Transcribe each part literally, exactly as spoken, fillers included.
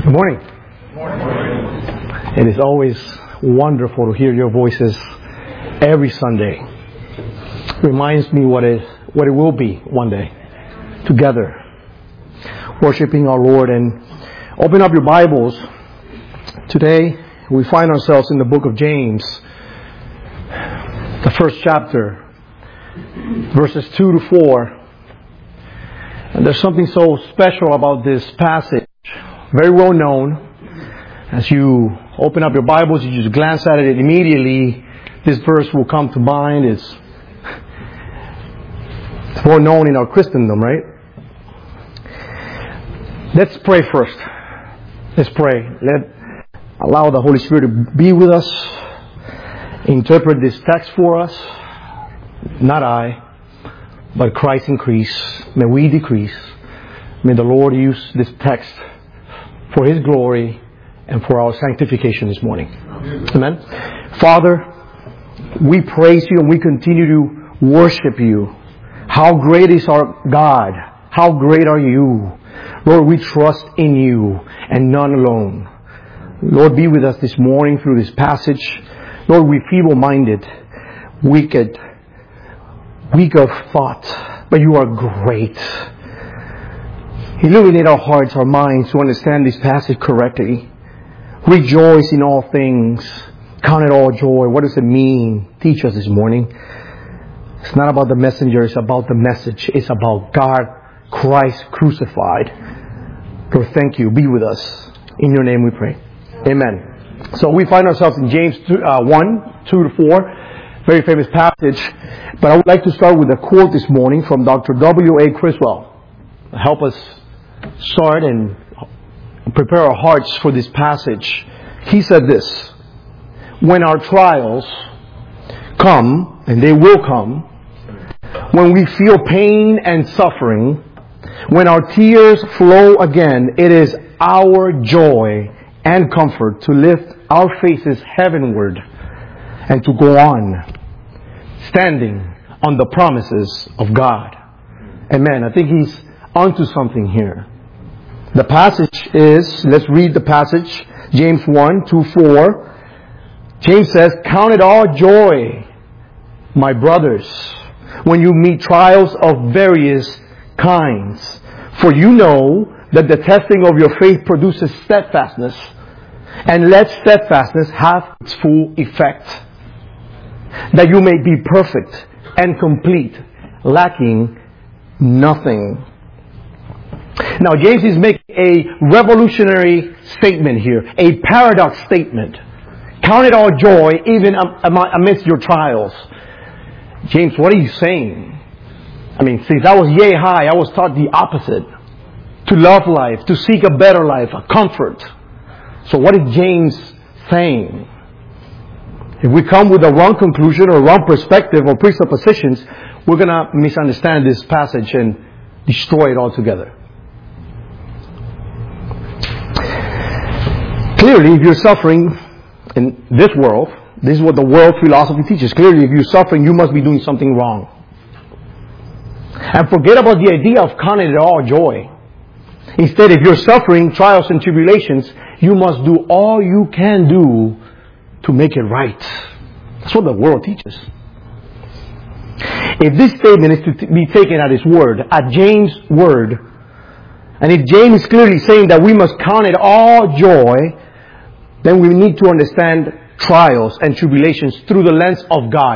Good morning. Good morning. It is always wonderful to hear your voices every Sunday. It reminds me what it what it will be one day, together, worshiping our Lord. And open up your Bibles. Today we find ourselves in the book of James, the first chapter, verses two to four. And there's something so special about this passage. Very well known. As you open up your Bibles, you just glance at it immediately, this verse will come to mind. It's, it's well known in our Christendom, right? Let's pray first. Let's pray. Let allow the Holy Spirit to be with us, interpret this text for us. Not I, but Christ increase. May we decrease. May the Lord use this text for His glory and for our sanctification this morning. Amen. Father, we praise You and we continue to worship You. How great is our God? How great are You? Lord, we trust in You and none alone. Lord, be with us this morning through this passage. Lord, we feeble-minded, wicked, weak of thought, but You are great. Illuminate our hearts, our minds to understand this passage correctly. Rejoice in all things. Count it all joy. What does it mean? Teach us this morning. It's not about the messenger. It's about the message. It's about God, Christ crucified. Lord, thank You. Be with us. In Your name we pray. Amen. So we find ourselves in James one, two to four. Very famous passage. But I would like to start with a quote this morning from Doctor W A Criswell. Help us start and prepare our hearts for this passage. He said this: when our trials come, and they will come, when we feel pain and suffering, when our tears flow again, it is our joy and comfort to lift our faces heavenward and to go on, standing on the promises of God. Amen. I think he's onto something here. The passage is, let's read the passage, James one, two, four. James says, count it all joy, my brothers, when you meet trials of various kinds. For you know that the testing of your faith produces steadfastness. And let steadfastness have its full effect, that you may be perfect and complete, lacking nothing. Now, James is making a revolutionary statement here, a paradox statement. Count it all joy, even amidst your trials. James, what are you saying? I mean, since I was yay high, I was taught the opposite. To love life, to seek a better life, a comfort. So what is James saying? If we come with a wrong conclusion or wrong perspective or presuppositions, we're going to misunderstand this passage and destroy it altogether. Clearly, if you're suffering in this world, this is what the world philosophy teaches. Clearly, if you're suffering, you must be doing something wrong. And forget about the idea of counting it all joy. Instead, if you're suffering trials and tribulations, you must do all you can do to make it right. That's what the world teaches. If this statement is to be taken at His word, at James' word, and if James is clearly saying that we must count it all joy, then we need to understand trials and tribulations through the lens of God.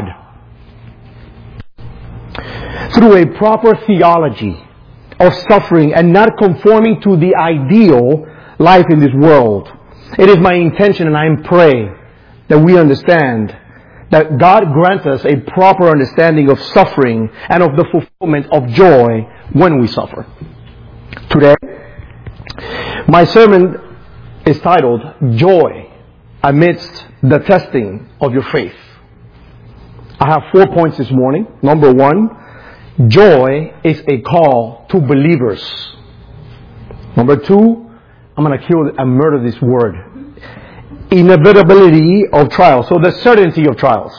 Through a proper theology of suffering and not conforming to the ideal life in this world. It is my intention, and I pray that we understand that God grants us a proper understanding of suffering and of the fulfillment of joy when we suffer. Today, my sermon is titled, Joy Amidst the Testing of Your Faith. I have four points this morning. Number one, joy is a call to believers. Number two, I'm going to kill and murder this word. Inevitability of trials. So the certainty of trials.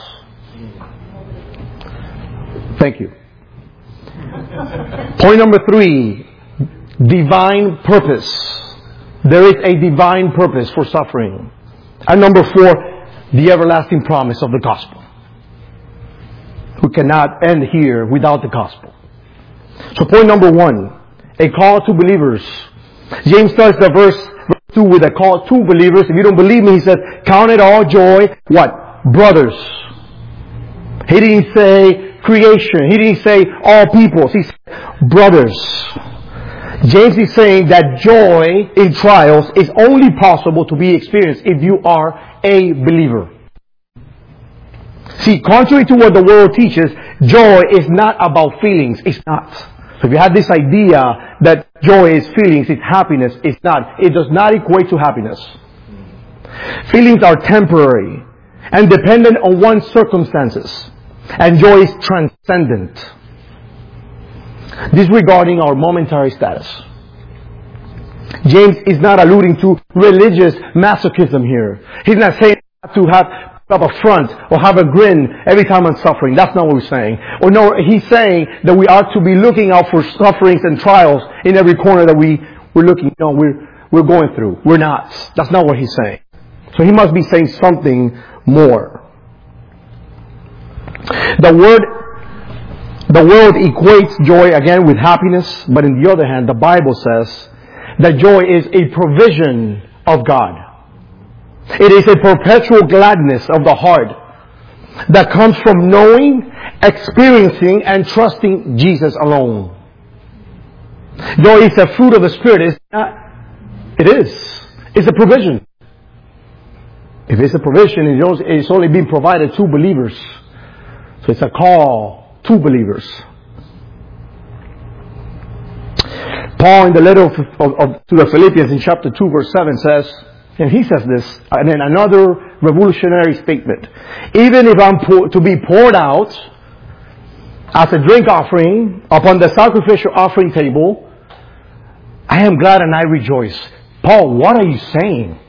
Thank you. Point number three, divine purpose. There is a divine purpose for suffering. And number four, the everlasting promise of the gospel. We cannot end here without the gospel. So point number one, a call to believers. James starts the verse, verse two with a call to believers. If you don't believe me, he said, count it all joy. What? Brothers. He didn't say creation. He didn't say all peoples. He said brothers. James is saying that joy in trials is only possible to be experienced if you are a believer. See, contrary to what the world teaches, joy is not about feelings. It's not. So if you have this idea that joy is feelings, it's happiness, it's not. It does not equate to happiness. Feelings are temporary and dependent on one's circumstances. And joy is transcendent, disregarding our momentary status. James is not alluding to religious masochism here. He's not saying to have up a front or have a grin every time I'm suffering. That's not what he's saying. Or no, he's saying that we ought to be looking out for sufferings and trials in every corner that we, we're looking, no, we're, we're going through. We're not. That's not what he's saying. So he must be saying something more. The word, the world equates joy again with happiness, but on the other hand, the Bible says that joy is a provision of God. It is a perpetual gladness of the heart that comes from knowing, experiencing, and trusting Jesus alone. Joy is a fruit of the Spirit. It's not, it is. It's a provision. If it's a provision, it's only being provided to believers. So it's a call to believers. Paul in the letter of, of, of, to the Philippians in chapter two verse seven says, and he says this, and then another revolutionary statement. Even if I'm pour, to be poured out as a drink offering upon the sacrificial offering table, I am glad and I rejoice. Paul, what are you saying?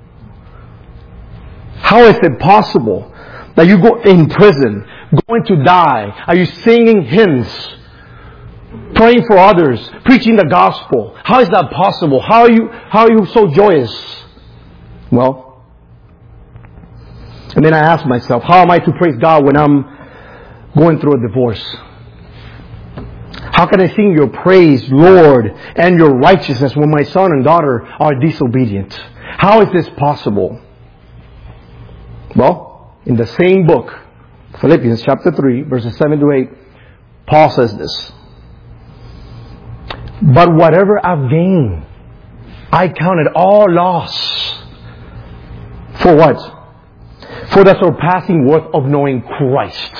How is it possible that you go in prison, going to die? Are you singing hymns, praying for others, preaching the gospel? How is that possible? How are you, how are you so joyous? Well, and then I ask myself, how am I to praise God when I'm going through a divorce? How can I sing your praise, Lord, and your righteousness when my son and daughter are disobedient? How is this possible? Well, in the same book, Philippians chapter three, verses seven to eight, Paul says this. But whatever I've gained, I count it all loss. For what? For the surpassing worth of knowing Christ.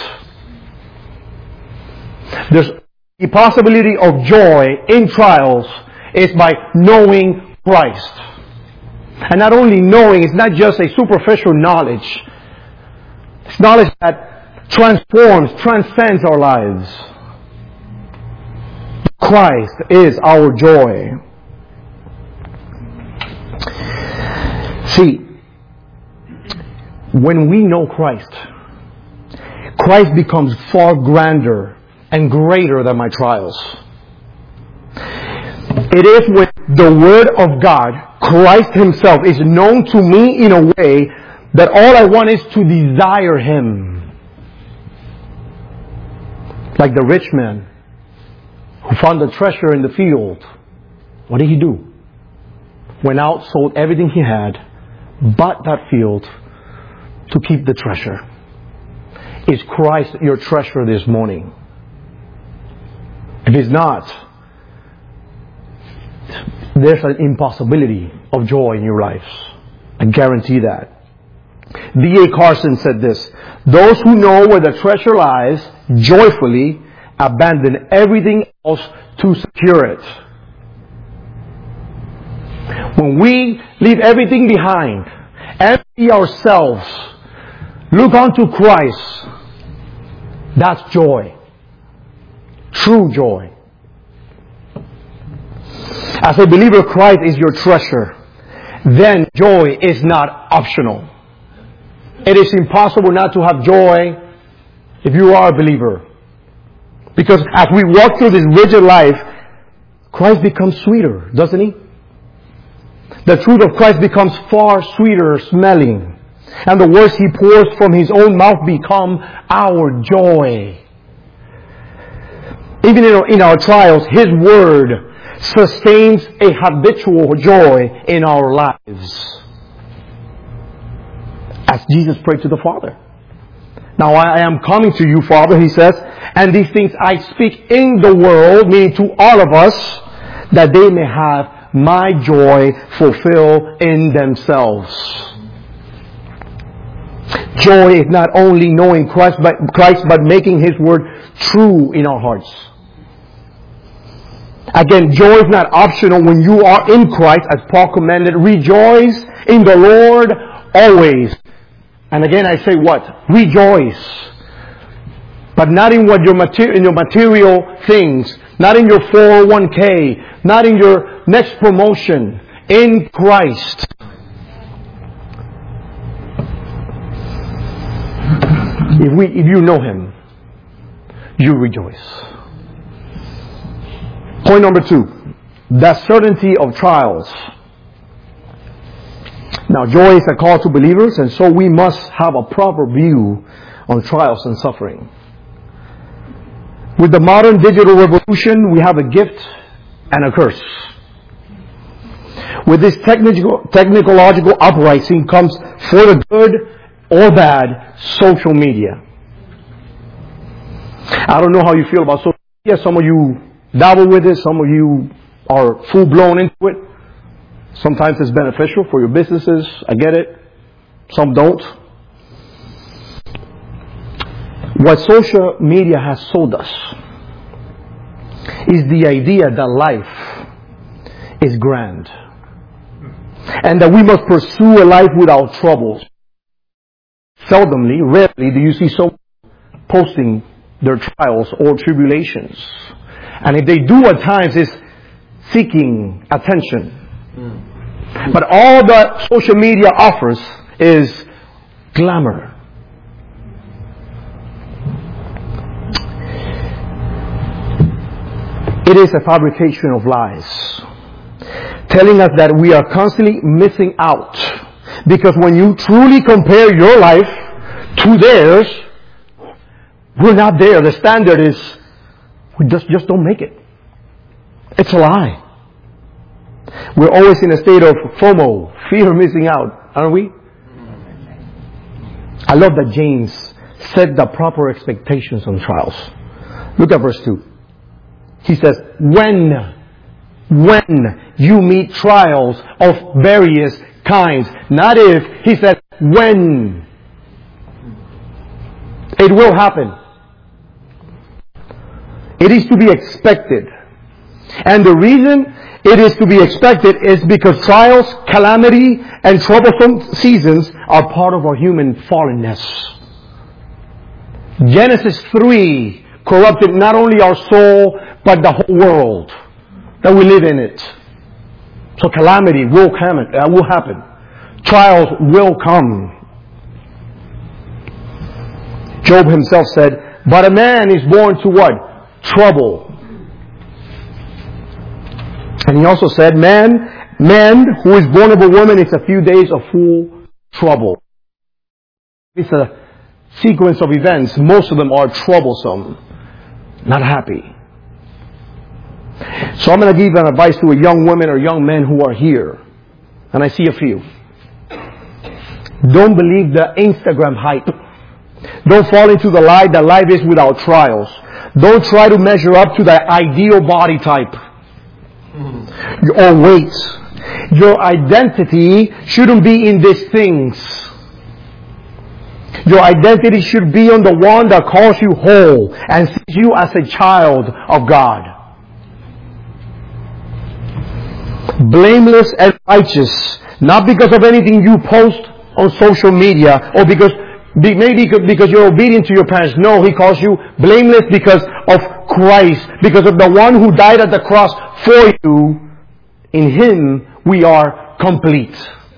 There's the possibility of joy in trials is by knowing Christ. And not only knowing, it's not just a superficial knowledge. It's knowledge that transforms, transcends our lives. Christ is our joy. See, when we know Christ, Christ becomes far grander and greater than my trials. It is when the Word of God, Christ Himself, is known to me in a way that all I want is to desire Him. Like the rich man who found the treasure in the field. What did he do? Went out, sold everything he had, bought that field to keep the treasure. Is Christ your treasure this morning? If it's not, there's an impossibility of joy in your lives. I guarantee that. D A Carson said this: those who know where the treasure lies joyfully abandon everything else to secure it. When we leave everything behind, empty ourselves, look unto Christ, that's joy. True joy. As a believer, Christ is your treasure. Then joy is not optional. It is impossible not to have joy if you are a believer. Because as we walk through this rigid life, Christ becomes sweeter, doesn't He? the truth of Christ becomes far sweeter smelling. And the words He pours from His own mouth become our joy. Even in our, in our trials, His Word sustains a habitual joy in our lives. As Jesus prayed to the Father. Now I am coming to you, Father, He says, and these things I speak in the world, meaning to all of us, that they may have my joy fulfilled in themselves. Joy is not only knowing Christ but, Christ, but making His Word true in our hearts. Again, joy is not optional when you are in Christ, as Paul commanded. Rejoice in the Lord always. And again, I say what? Rejoice. But not in what your mater- in your material things, not in your four oh one k, not in your next promotion. In Christ. If we, if you know Him, you rejoice. Point number two, the certainty of trials. Now, joy is a call to believers, and so we must have a proper view on trials and suffering. With the modern digital revolution, we have a gift and a curse. With this technical, technological uprising comes, for the good or bad, social media. I don't know how you feel about social media. Some of you dabble with it. Some of you are full-blown into it. Sometimes it's beneficial for your businesses. I get it. Some don't. What social media has sold us is the idea that life is grand. And that we must pursue a life without troubles. Seldomly, rarely do you see someone posting their trials or tribulations. And if they do at times, it's seeking attention. Mm. But all that social media offers is glamour. It is a fabrication of lies, telling us that we are constantly missing out. Because when you truly compare your life to theirs, we're not there. The standard is, we just, just don't make it. It's a lie. We're always in a state of FOMO, fear of missing out, aren't we? I love that James set the proper expectations on trials. Look at verse two. He says, when, when you meet trials of various kinds, not if, he said, when. It will happen. It is to be expected. And the reason it is to be expected is because trials, calamity, and troublesome seasons are part of our human fallenness. Genesis three corrupted not only our soul, but the whole world that we live in it. So calamity will come, uh, will happen. Trials will come. Job himself said, but a man is born to what? Trouble. And he also said, man, man who is born of a woman is a few days of full trouble. It's a sequence of events. Most of them are troublesome, not happy. So I'm going to give an advice to a young woman or young men who are here. And I see a few. Don't believe the Instagram hype. Don't fall into the lie that life is without trials. Don't try to measure up to the ideal body type or weight. Your identity shouldn't be in these things. Your identity should be on the one that calls you whole and sees you as a child of God. Blameless and righteous, not because of anything you post on social media or because maybe because you're obedient to your parents. No, He calls you blameless because of Christ, because of the one who died at the cross for you. In Him we are complete.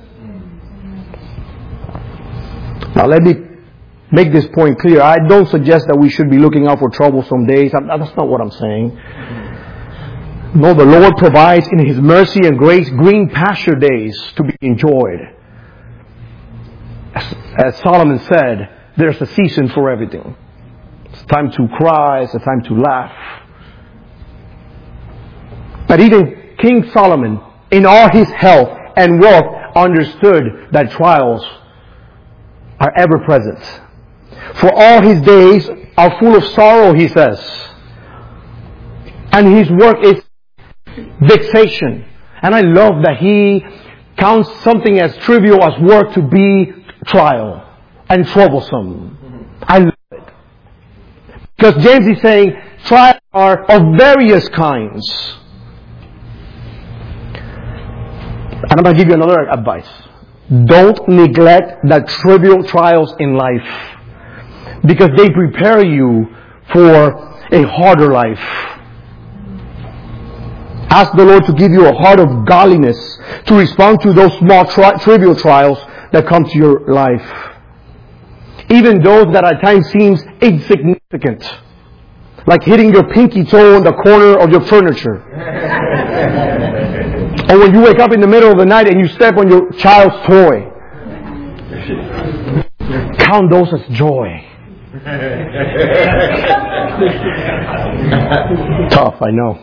Now let me make this point clear. I don't suggest that we should be looking out for troublesome days. That's not what I'm saying. No, the Lord provides in His mercy and grace green pasture days to be enjoyed. As, as Solomon said, there's a season for everything. It's time to cry, it's a time to laugh. But even King Solomon, in all his health and wealth, understood that trials are ever present. For all his days are full of sorrow, he says. And his work is vexation. And I love that he counts something as trivial as work to be trial and troublesome. I love it. Because James is saying trials are of various kinds. And I'm going to give you another advice. Don't neglect the trivial trials in life, because they prepare you for a harder life. Ask the Lord to give you a heart of godliness to respond to those small tri- trivial trials that come to your life. Even those that at times seems insignificant, like hitting your pinky toe on the corner of your furniture. Or when you wake up in the middle of the night and you step on your child's toy. Count those as joy. Tough, I know.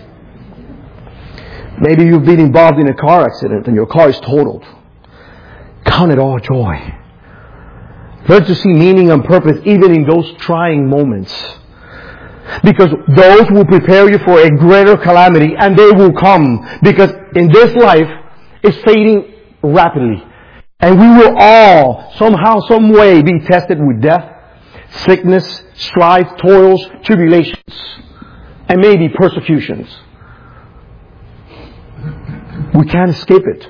Maybe you've been involved in a car accident and your car is totaled. Count it all joy. Learn to see meaning and purpose even in those trying moments. Because those will prepare you for a greater calamity, and they will come. Because in this life, it's fading rapidly. And we will all, somehow, some way, be tested with death, sickness, strife, toils, tribulations, and maybe persecutions. We can't escape it.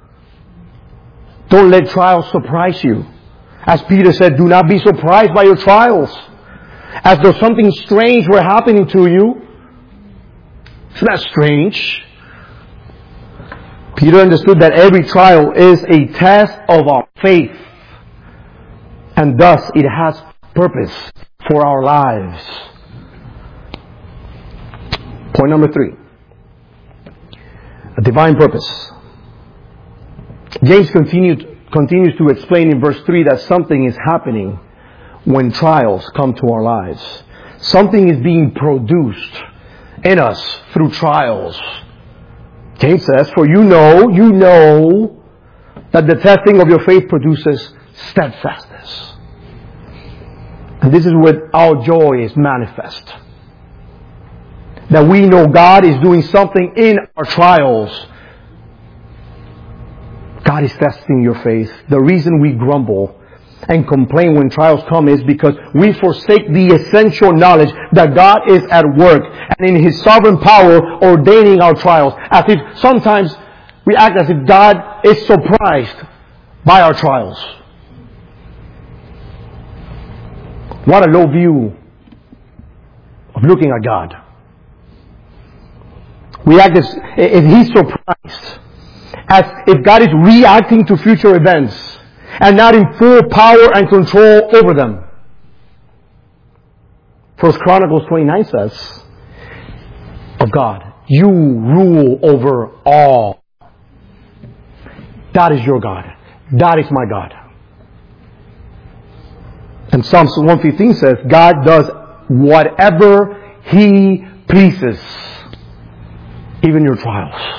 Don't let trials surprise you. As Peter said, do not be surprised by your trials, as though something strange were happening to you. It's not strange. Peter understood that every trial is a test of our faith, and thus it has purpose for our lives. Point number three. A divine purpose. James continued, continues to explain in verse three that something is happening when trials come to our lives. Something is being produced in us through trials. James says, for you know, you know that the testing of your faith produces steadfastness. And this is where our joy is manifest. That we know God is doing something in our trials. God is testing your faith. The reason we grumble and complain when trials come is because we forsake the essential knowledge that God is at work and in His sovereign power ordaining our trials. As if sometimes we act as if God is surprised by our trials. What a low view of looking at God. We act as if He's surprised, as if God is reacting to future events and not in full power and control over them. First Chronicles twenty-nine says of God, you rule over all. That is your God. That is my God. And Psalms one fifteen says, God does whatever He pleases, even your trials.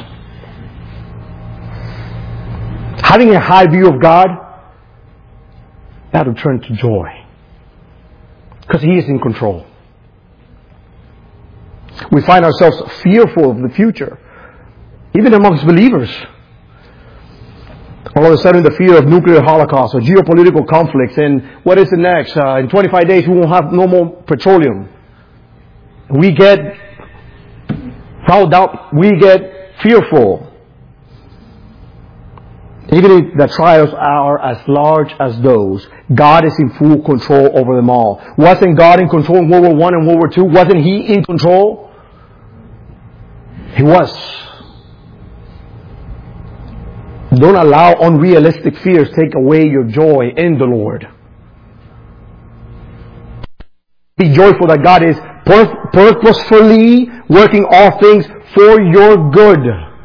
Having a high view of God, that will turn to joy. Because He is in control. We find ourselves fearful of the future, even amongst believers. All of a sudden, the fear of nuclear holocaust or geopolitical conflicts, and what is the next? Uh, in twenty-five days, we won't have no more petroleum. We get fouled out. We get fearful. Even if the trials are as large as those, God is in full control over them all. Wasn't God in control in World War One and World War Two? Wasn't He in control? He was. Don't allow unrealistic fears take away your joy in the Lord. Be joyful that God is pur- purposefully working all things for your good.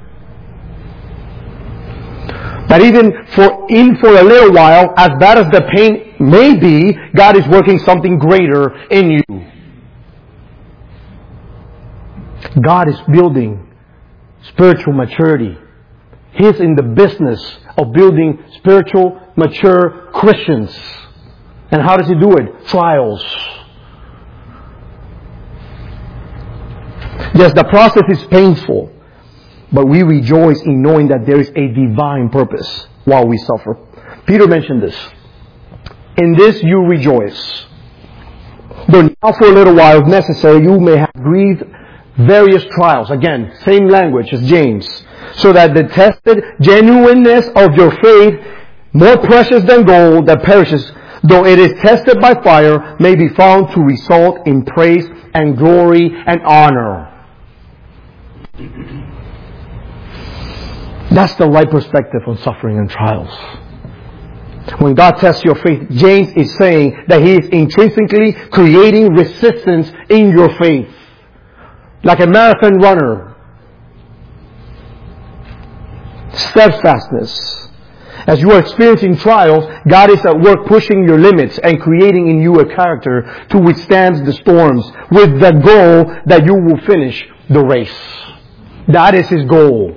That even for in for a little while, as bad as the pain may be, God is working something greater in you. God is building spiritual maturity. He is in the business of building spiritual, mature Christians. And how does He do it? Trials. Yes, the process is painful, but we rejoice in knowing that there is a divine purpose while we suffer. Peter mentioned this. In this you rejoice. Though now for a little while, if necessary, you may have grieved various trials. Again, same language as James. So that the tested genuineness of your faith, more precious than gold that perishes, though it is tested by fire, may be found to result in praise and glory and honor. That's the right perspective on suffering and trials. When God tests your faith, James is saying that He is intrinsically creating resistance in your faith. Like a marathon runner. Steadfastness. As you are experiencing trials, God is at work pushing your limits and creating in you a character to withstand the storms with the goal that you will finish the race. That is His goal.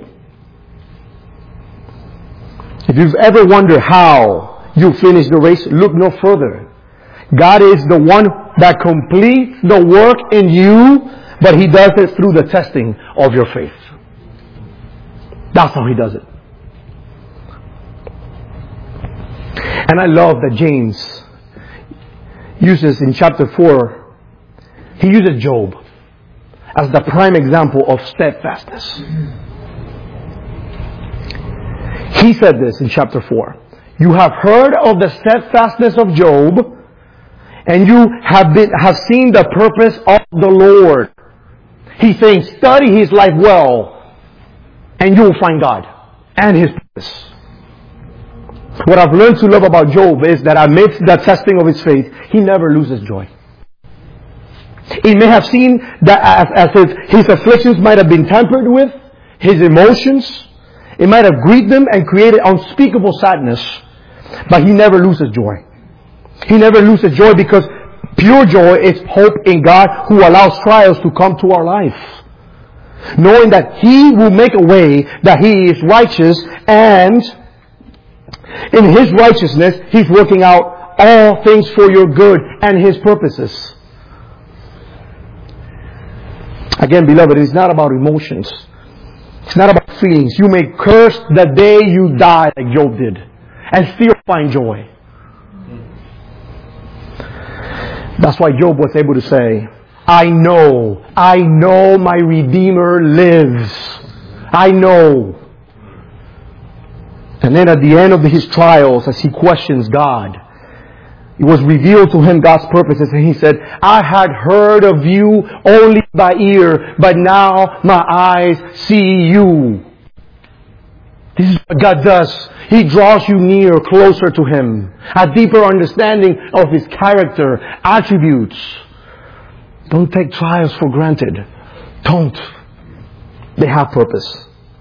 If you've ever wondered how you finish the race, look no further. God is the one that completes the work in you, but He does it through the testing of your faith. That's how He does it. And I love that James uses in chapter four, he uses Job as the prime example of steadfastness. He said this in chapter four. You have heard of the steadfastness of Job, and you have been have seen the purpose of the Lord. He's saying, study his life well, and you will find God and His purpose. What I've learned to love about Job is that amidst the testing of his faith, he never loses joy. He may have seen that as, as his, his afflictions might have been tampered with, his emotions, it might have grieved them and created unspeakable sadness, but he never loses joy. He never loses joy because pure joy is hope in God who allows trials to come to our life. Knowing that He will make a way, that He is righteous, and in His righteousness, He's working out all things for your good and His purposes. Again, beloved, it's not about emotions. It's not about feelings. You may curse the day you die like Job did and still find joy. That's why Job was able to say, I know, I know my Redeemer lives. I know. And then at the end of his trials, as he questions God, it was revealed to him God's purposes, and he said, I had heard of you only by ear, but now my eyes see you. This is what God does. He draws you near, closer to Him. A deeper understanding of His character, attributes. Don't take trials for granted. Don't. They have purpose.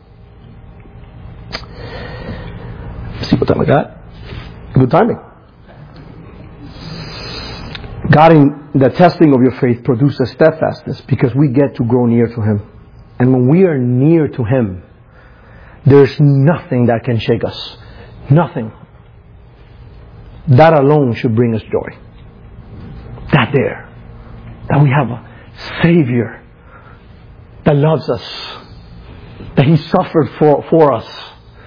Let's see what time I got. Good timing. God, in the testing of your faith, produces steadfastness because we get to grow near to Him. And when we are near to Him, there's nothing that can shake us. Nothing. That alone should bring us joy. That there. That we have a Savior that loves us. That He suffered for, for us.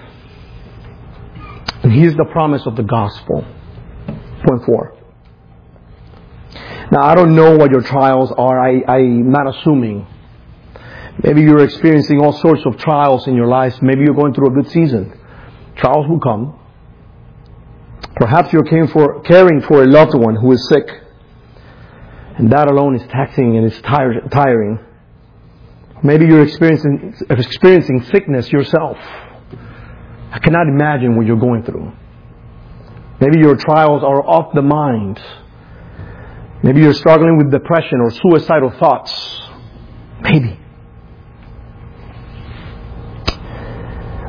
And He is the promise of the gospel. Point four. Now, I don't know what your trials are. I, I'm not assuming. Maybe you're experiencing all sorts of trials in your lives. Maybe you're going through a good season. Trials will come. Perhaps you're caring for, caring for a loved one who is sick. And that alone is taxing and it's tire, tiring. Maybe you're experiencing, experiencing sickness yourself. I cannot imagine what you're going through. Maybe your trials are off the mind. Maybe you're struggling with depression or suicidal thoughts. Maybe.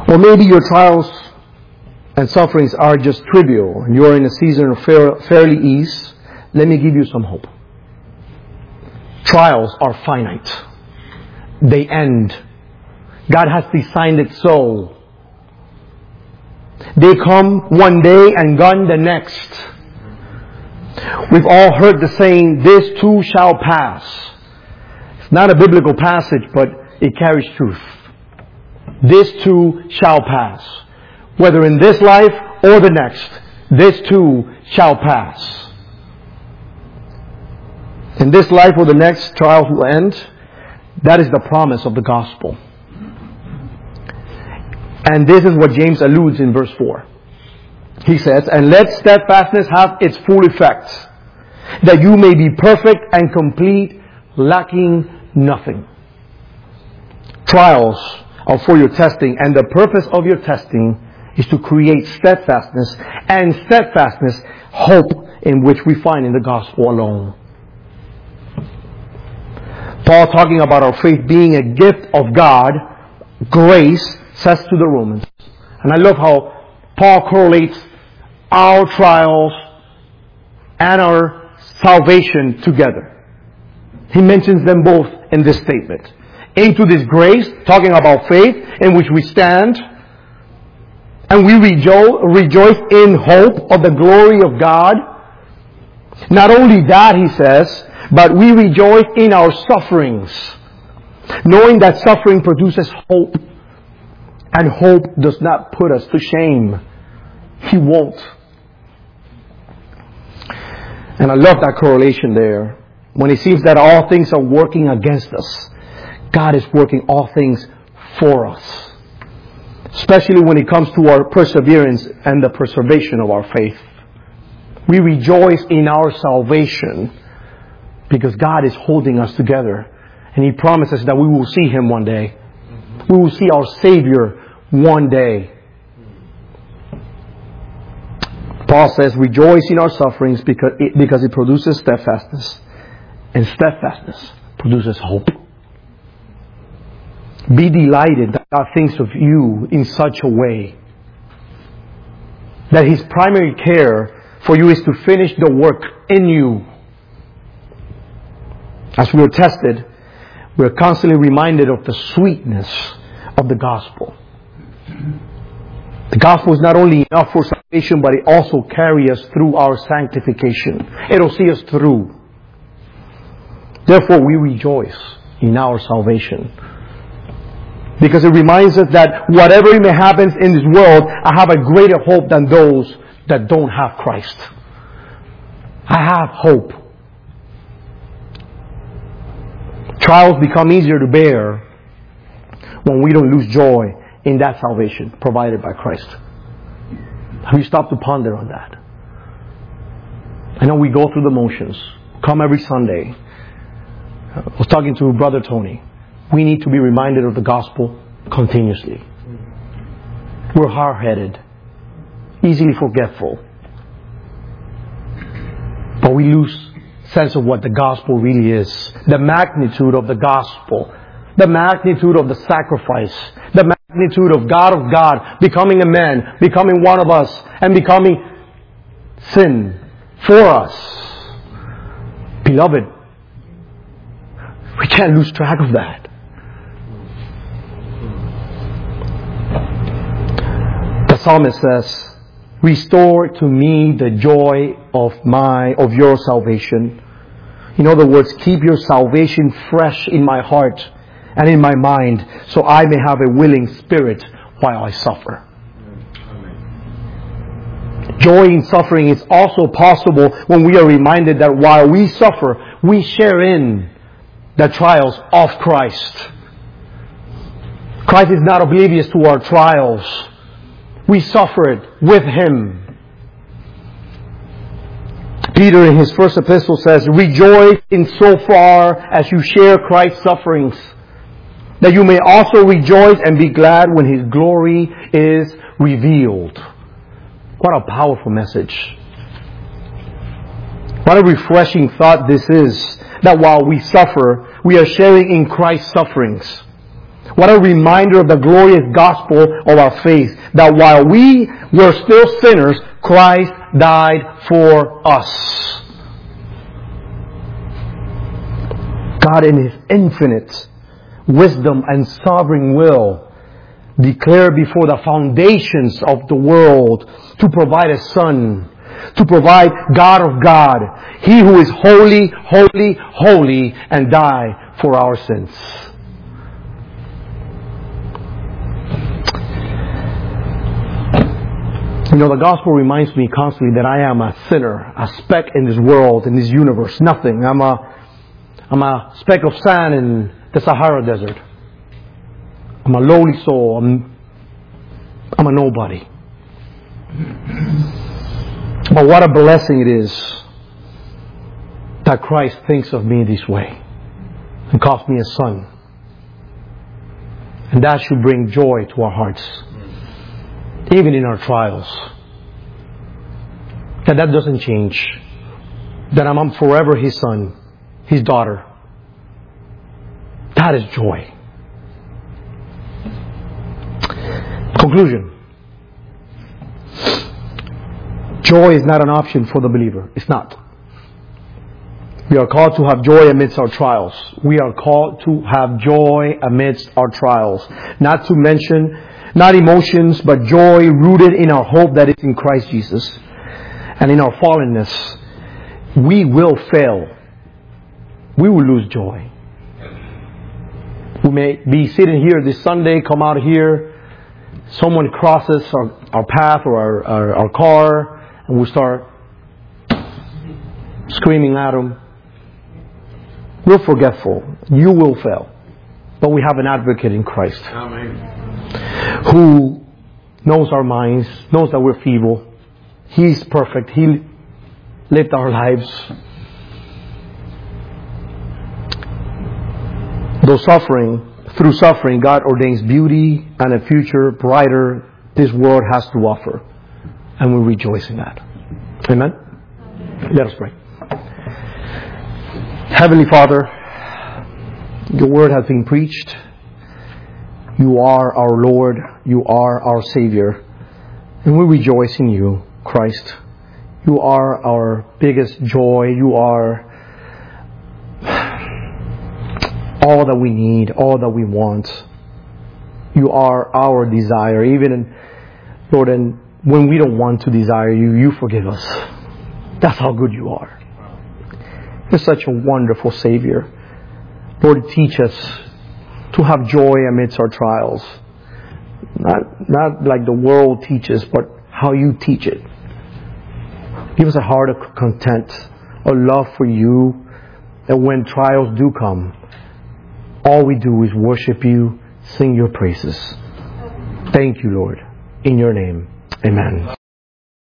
Or maybe your trials and sufferings are just trivial and you're in a season of fair, fairly ease. Let me give you some hope. Trials are finite. They end. God has designed it so. They come one day and gone the next. We've all heard the saying, this too shall pass. It's not a biblical passage, but it carries truth. This too shall pass. Whether in this life or the next, this too shall pass. In this life or the next, trials will end. That is the promise of the gospel. And this is what James alludes in verse four. He says, and let steadfastness have its full effect, that you may be perfect and complete, lacking nothing. Trials are for your testing, and the purpose of your testing is to create steadfastness, and steadfastness, hope in which we find in the gospel alone. Paul, talking about our faith being a gift of God, grace, says to the Romans. And I love how Paul correlates our trials and our salvation together. He mentions them both in this statement. Into this grace, talking about faith, in which we stand, and we rejo- rejoice in hope of the glory of God. Not only that, he says, but we rejoice in our sufferings, knowing that suffering produces hope, and hope does not put us to shame. He won't. And I love that correlation there. When it seems that all things are working against us, God is working all things for us. Especially when it comes to our perseverance and the preservation of our faith. We rejoice in our salvation because God is holding us together. And He promises that we will see Him one day. We will see our Savior one day. Paul says, rejoice in our sufferings because it, because it produces steadfastness. And steadfastness produces hope. Be delighted that God thinks of you in such a way that His primary care for you is to finish the work in you. As we are tested, we are constantly reminded of the sweetness of the gospel. The gospel is not only enough for salvation, but it also carries us through our sanctification. It will see us through. Therefore, we rejoice in our salvation. Because it reminds us that whatever may happen in this world, I have a greater hope than those that don't have Christ. I have hope. Trials become easier to bear when we don't lose joy in that salvation provided by Christ. Have you stopped to ponder on that? I know we go through the motions. Come every Sunday. I was talking to Brother Tony. We need to be reminded of the gospel continuously. We're hard-headed, easily forgetful. But we lose sense of what the gospel really is. The magnitude of the gospel. The magnitude of the sacrifice. The magnitude of God of God becoming a man, becoming one of us, and becoming sin for us. Beloved, we can't lose track of that. The psalmist says, restore to me the joy of my, of your salvation. In other words, keep your salvation fresh in my heart and in my mind, so I may have a willing spirit while I suffer. Joy in suffering is also possible when we are reminded that while we suffer, we share in the trials of Christ. Christ is not oblivious to our trials. We suffered with Him. Peter in his first epistle says, rejoice in so far as you share Christ's sufferings, that you may also rejoice and be glad when His glory is revealed. What a powerful message. What a refreshing thought this is, that while we suffer, we are sharing in Christ's sufferings. What a reminder of the glorious gospel of our faith, that while we were still sinners, Christ died for us. God, in His infinite wisdom and sovereign will, declared before the foundations of the world to provide a Son, to provide God of God, He who is holy, holy, holy, and die for our sins. You know, the gospel reminds me constantly that I am a sinner, a speck in this world, in this universe, nothing. I'm a, I'm a speck of sand in the Sahara Desert. I'm a lowly soul. I'm, I'm a nobody. But what a blessing it is that Christ thinks of me this way and calls me a son. And that should bring joy to our hearts, even in our trials. That that doesn't change. That I'm forever His son, His daughter. That is joy. Conclusion. Joy is not an option for the believer. It's not. We are called to have joy amidst our trials. We are called to have joy amidst our trials. Not to mention, not emotions, but joy rooted in our hope that is in Christ Jesus. And in our fallenness, we will fail. We will lose joy. We may be sitting here this Sunday, come out here, someone crosses our, our path or our, our, our car, and we start screaming at them. We're forgetful. You will fail. But we have an advocate in Christ. Amen. Who knows our minds, knows that we're feeble. He's perfect. He lived our lives. Though suffering, through suffering, God ordains beauty and a future brighter this world has to offer. And we rejoice in that. Amen? Let us pray. Heavenly Father, Your Word has been preached. You are our Lord. You are our Savior. And we rejoice in You, Christ. You are our biggest joy. You are all that we need, all that we want. You are our desire. Even, in, Lord, and when we don't want to desire You, You forgive us. That's how good You are. You're such a wonderful Savior. Lord, teach us to have joy amidst our trials. Not, not like the world teaches, but how You teach it. Give us a heart of content, a love for You, that when trials do come, all we do is worship You, sing Your praises. Thank You, Lord. In Your name, amen.